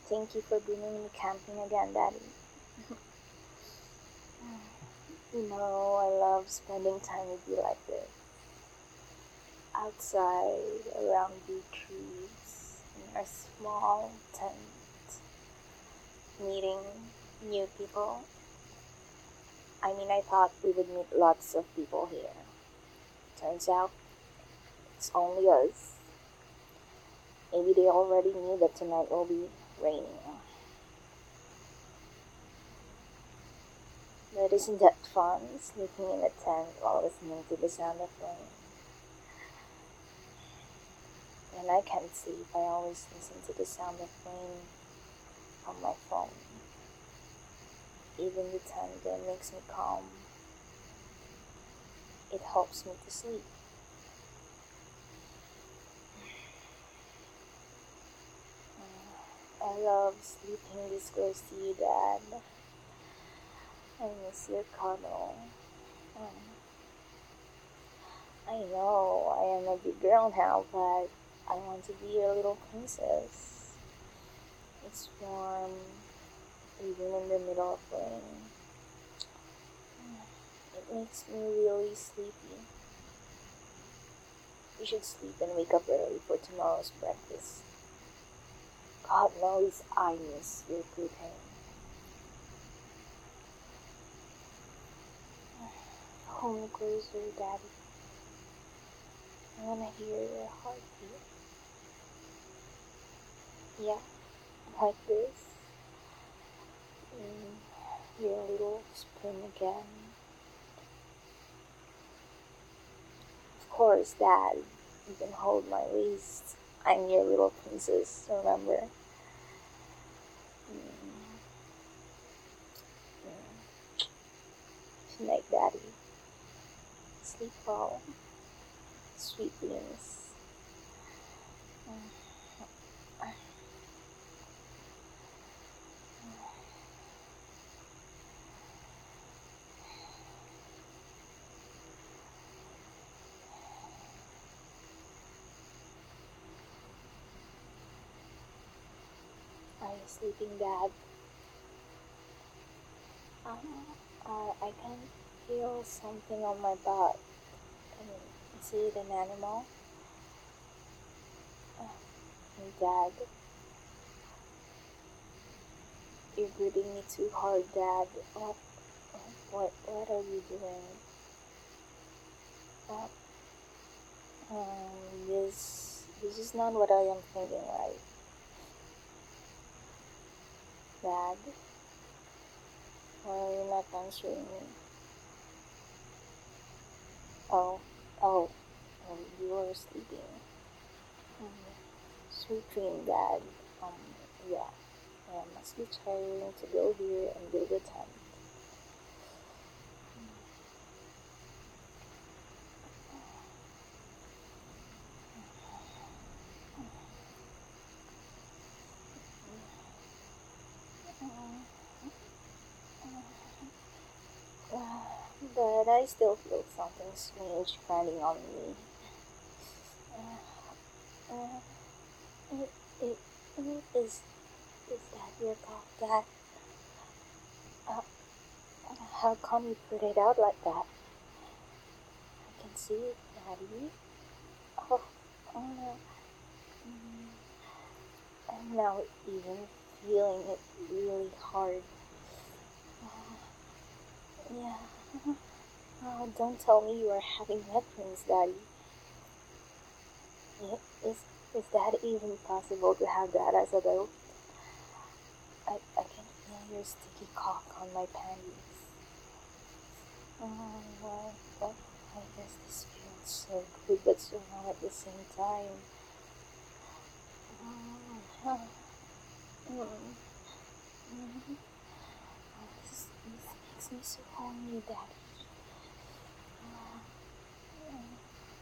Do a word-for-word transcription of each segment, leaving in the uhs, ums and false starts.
Thank you for bringing me camping again, Daddy. You know, I love spending time with you like this. Outside, around big trees, in our small tent, meeting new people. I mean, I thought we would meet lots of people here. Turns out, it's only us. Maybe they already knew that tonight will be raining. But isn't that fun, sleeping in a tent while listening to the sound of rain? When I can't sleep, I always listen to the sound of rain on my phone. Even the thunder makes me calm. It helps me to sleep. I love sleeping this close to you, Dad. I miss your cuddle. Mm. I know I am a big girl now, but I want to be your little princess. It's warm, even in the middle of rain. It makes me really sleepy. We should sleep and wake up early for tomorrow's breakfast. God knows I miss your cooking. Hold me closer, Daddy. I wanna hear your heartbeat. Yeah, like this. Mm, your little spoon again. Of course, Dad. You can hold my waist. I'm your little princess, remember? Mm, mm. Good night, Daddy. Sleep well. Sweet dreams. Mm. Are you sleeping, Dad? Um, uh, I can feel something on my butt. I mean, is it an animal? Uh, Dad, you're breathing me too hard, Dad. What, what, what are you doing? Uh, um, this, this is not what I am thinking, right? Dad, why are you not answering me? Oh, oh, oh, you are sleeping. Mm, sweet dream, Dad. Um, yeah, I must be tiring to go here and build a tent. But I still feel something strange grinding on me. Uh, uh, it, it, it, is, is that your cough, Dad? Uh, how come you put it out like that? I can see it, Daddy. Oh, oh no. Mm, I'm now even feeling it really hard. Uh, yeah. Oh, don't tell me you are having wet dreams, Daddy. Is, is that even possible to have that as a adult? I, I can feel your sticky cock on my panties. Oh, well, well, I guess this feels so good but so wrong at the same time. Oh, mm, mm. Oh, this, this makes me so horny, Daddy. Oh, mm.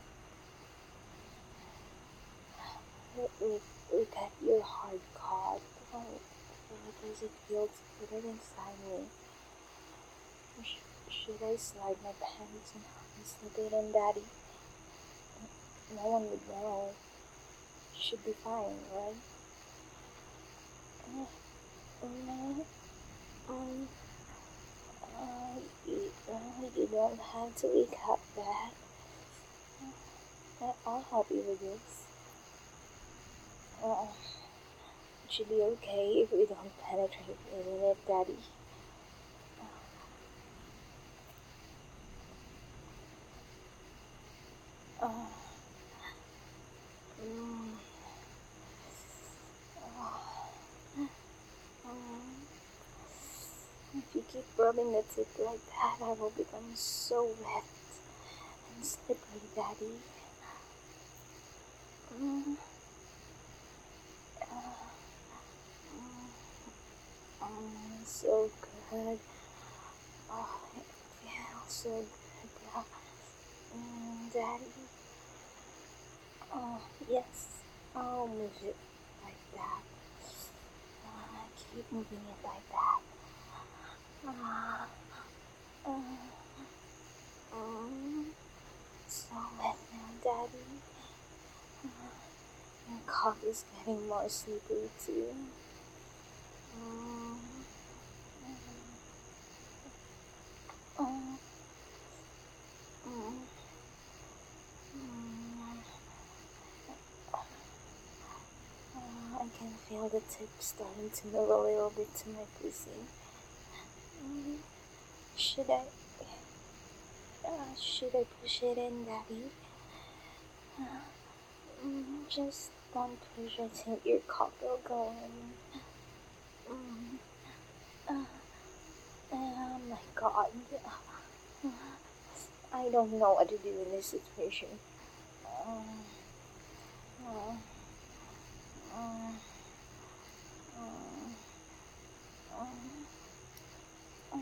Look, look, look at your hard cock. Oh, why does it feel good inside me? Sh- should I slide my panties and slip it in, Daddy? No one would know. Should be fine, right? Um, uh, you, uh, you don't have to wake up, Dad. Uh, I'll help you with this. Uh, it should be okay if we don't penetrate in it, Daddy. Uh, mm, uh, um, if you keep rubbing the tip like that, I will become so wet and slippery, Daddy. Mm, uh, mm, mm, so good. Oh, it feels so good. Uh, mm, Daddy. Oh, yes. I'll move it like that. Uh, keep moving it like that. Uh, uh, mm, so wet now, Daddy. Uh, your cock is getting more slippery too. Mm, mm, mm, mm. Uh, I can feel the tip starting to move a little bit to my pussy. Mm, should I, uh, should I push it in, Daddy? Uh, mm, just one push, I think your cock will go in. Mm, uh, oh my God. Uh, I don't know what to do in this situation. Um, uh, uh, uh, uh, uh,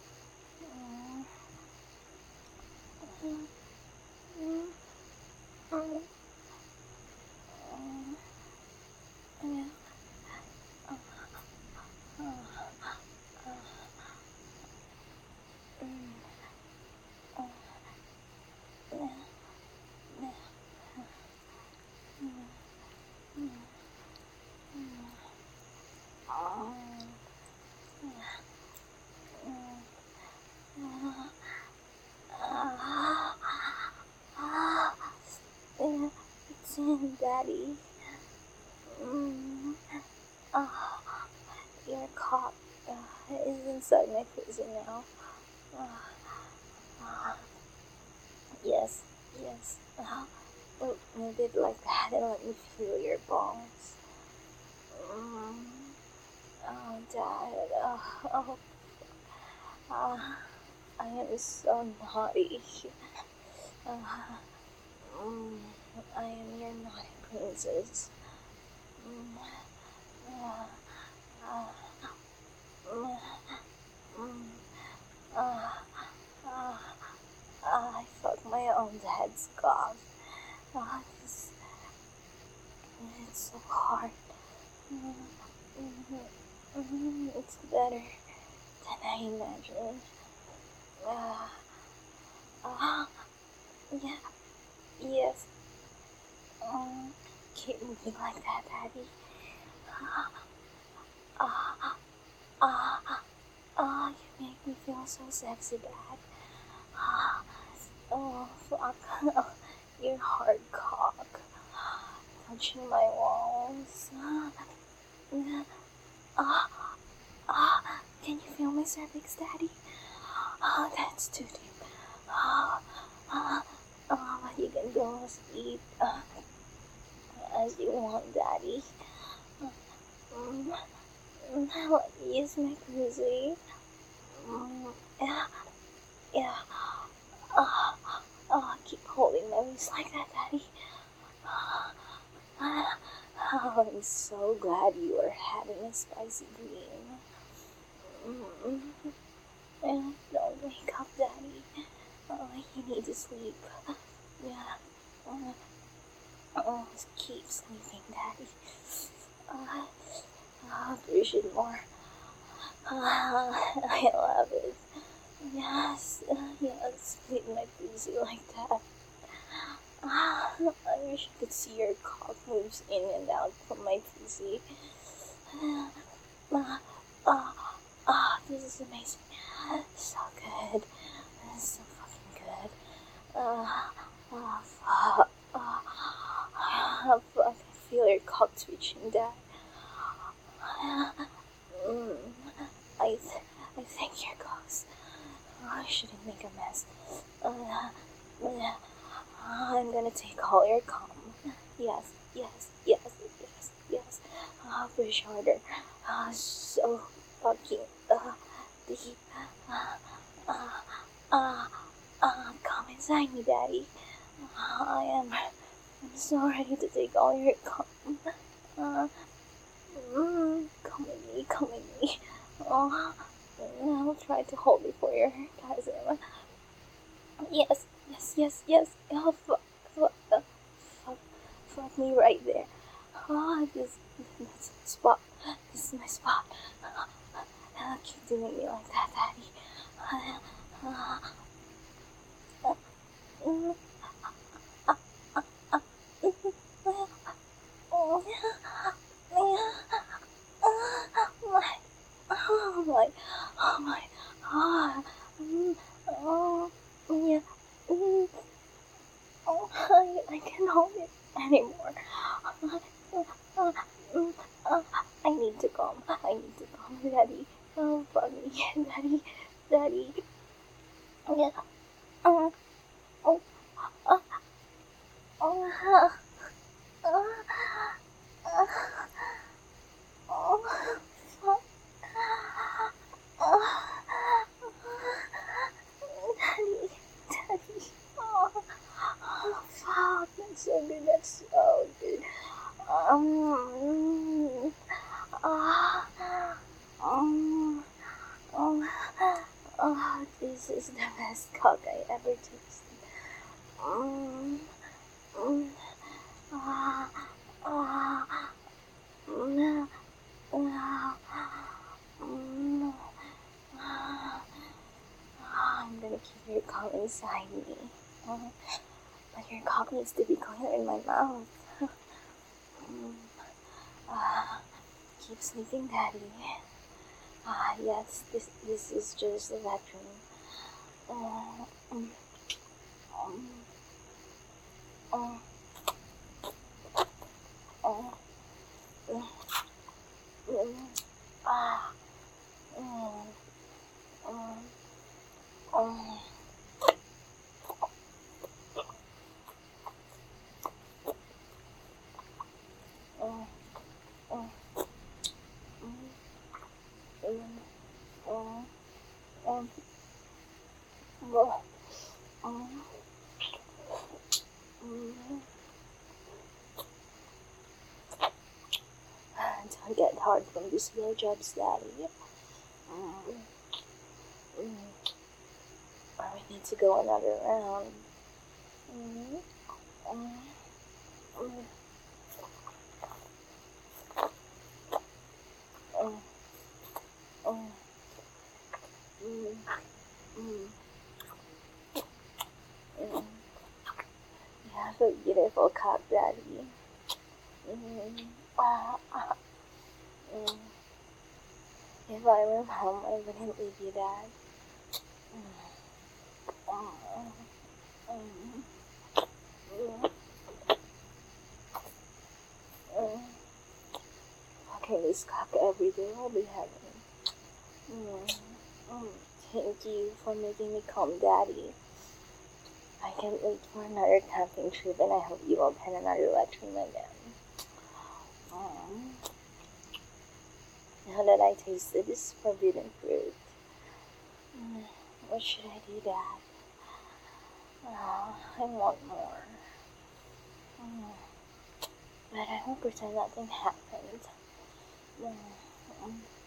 It's in, Daddy. Mm. Oh, your cock uh, is inside my pussy now. Uh, uh, yes, yes. Uh, well, move it like that and let me feel your balls. Mm. Oh, Dad. Oh, oh, uh, I am so naughty. Uh, mm, I am your naughty princess. Mm, uh, uh, mm, mm, uh, uh, I fuck my own dad's cock. Uh, it's, it's so hard. Mm, mm, mm, it's better than I imagined. Uh, uh, yeah, yes. Um, keep moving like that, Daddy. Ah, ah, ah, ah, you make me feel so sexy, Dad. Ah, oh, fuck. Your hard cock. Touching my walls. Ah, ah, ah, can you feel my cervix, Daddy? Ah, that's too deep. Ah, ah, ah, but you can go asleep uh, as you want, Daddy. Mm, mm, let me use my pussy. Mm, yeah, yeah. Ah, ah, keep holding my waist like that, Daddy. Ah, ah, oh, I'm so glad you are having a spicy dream. Mm, yeah, don't wake up, Daddy. Oh, you need to sleep. Yeah. Uh, oh, keep sleeping, Daddy. Uh, uh, push it more. Uh, I love it. Yes, uh, yes, split my pussy like that. Ah, I wish you could see your cock moves in and out from my pussy. Ah, ah, ah, this is is amazing. So good. So fucking good. Uh, oh, fuck. Uh, oh, fuck. I feel your cock twitching, Dad. Mm, I, th- I think your cocks. Oh, I shouldn't make a mess. Uh, uh, I'm gonna take all your cum. Yes, yes, yes, yes, yes. Uh, push harder. Uh, so fucking uh, deep. Uh, uh, uh, uh, come inside me, Daddy. Uh, I am. I'm so ready to take all your cum. Uh, mm, come with me, come with me. Oh, I'll try to hold it for your orgasm. Yes, yes, yes, yes. Oh, fuck, fuck, uh, fuck, fuck me right there. Oh, this, this is my spot. This is my spot. Uh, keep doing me like that, Daddy. Uh, uh, uh, mm, uh, uh, uh, mm, uh, oh, my, oh my, oh my, oh, mm, oh, yeah, mm, oh, I, I can't hold it anymore. Uh, uh, mm, uh, I need to come. I need to come, Daddy. Oh, fuck me, Daddy, Daddy. Yeah. Uh, oh, uh, oh, uh, uh, uh, oh, fuck. Uh, Daddy, Daddy. Oh, oh, fuck. That's so good. That's so good. Um, uh, um, um, oh, this is the best cock I ever tasted. Um, um, ah, ah, mm, ah, mm, ah. I'm gonna keep your cock inside me. Uh, but your cock needs to be cleaner in my mouth. mm, ah, keep sleeping, Daddy. Ah, yes, this this is just the vacuum. Uh, um, um, um, um, um, um, ah, um, um, um, um, um, um, um, um, um, um, um. Don't get hard from these blowjobs, Daddy. Mm, mm. We need to go another round. Mm, mm, mm, mm, mm, mm, mm, mm. You have a beautiful cock, Daddy. Mm, ah, ah, mm. If I were home, I wouldn't leave you, Dad. Mm, mm, mm, mm, mm. Fucking this cock every day will be heaven. Mm, mm. Thank you for making me calm, Daddy. I can't wait for another camping trip, and I hope you will pen another wet dream again. Mm. Now that I tasted this forbidden fruit, mm, what should I do, Dad? Oh, I want more. Mm. But I won't pretend nothing happened. Mm. Mm.